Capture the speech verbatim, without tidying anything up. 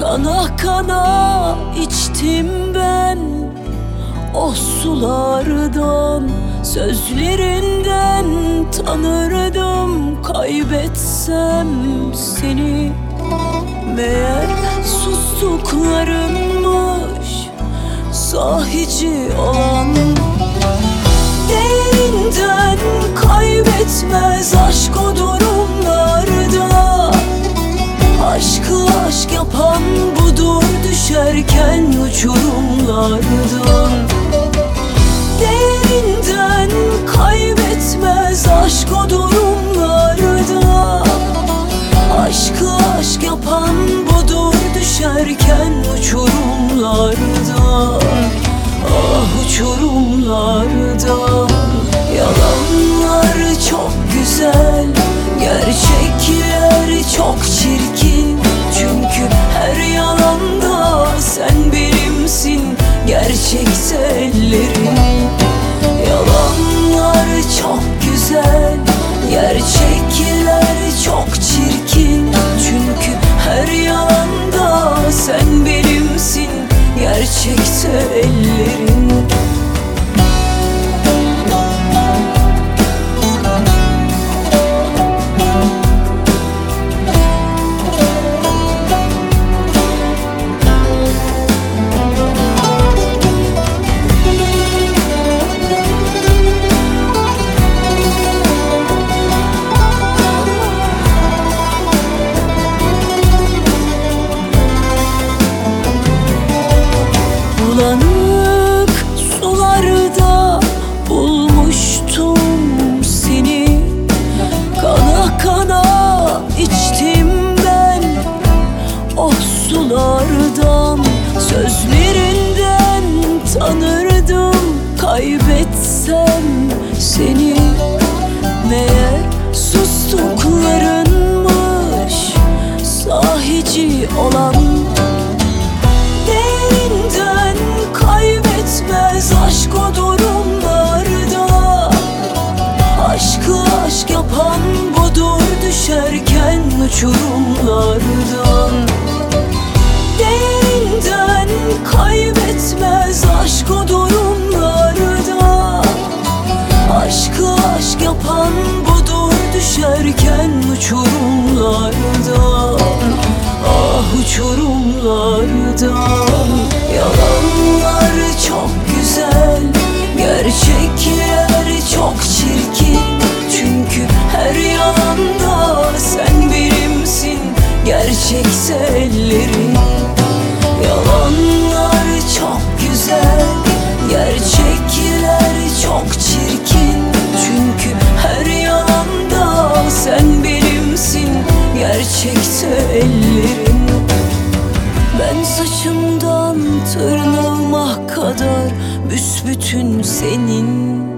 Kana kana içtim ben o sulardan, sözlerinden tanırdım kaybetsem seni. Meğer sustuklarınmış sahici olan. Derinden kaybetmez aşk o durumlarda. Aşkı aşk yapan budur, düşerken uçurumlardan. Derinden kaybetmez aşk o durumlarda. Aşkı aşk yapan budur, düşerken uçurumlardan. Ah uçurumlardan. Yalanlar çok güzel, gerçekler çok çirkin. Çünkü her yalanda sen benimsin, gerçekse ellerin. Yalanlar çok güzel, gerçekler çok çirkin. Çünkü her yalanda sen benimsin, gerçekse ellerin. Bulanık sularda bulmuştum seni. Kana kana içtim ben o sulardan, sözlerinden tanırdım kaybetsem seni. Meğer sustuklarınmış sahici olan. Kaybetmez aşk o durumlarda. Aşkı aşk yapan budur, düşerken uçurumlardan. Derinden kaybetmez aşk o durumlarda. Aşkı aşk yapan budur, düşerken uçurumlardan. Ah uçurumlardan. Yalanlar çok güzel, gerçekler çok çirkin. Çünkü her yalanda sen benimsin, gerçekse ellerin. Yalanlar çok güzel, gerçekler çok çirkin. Çünkü her yalanda sen benimsin, gerçekse ellerin. Ben saçımdan tırnağıma kadar büsbütün senin.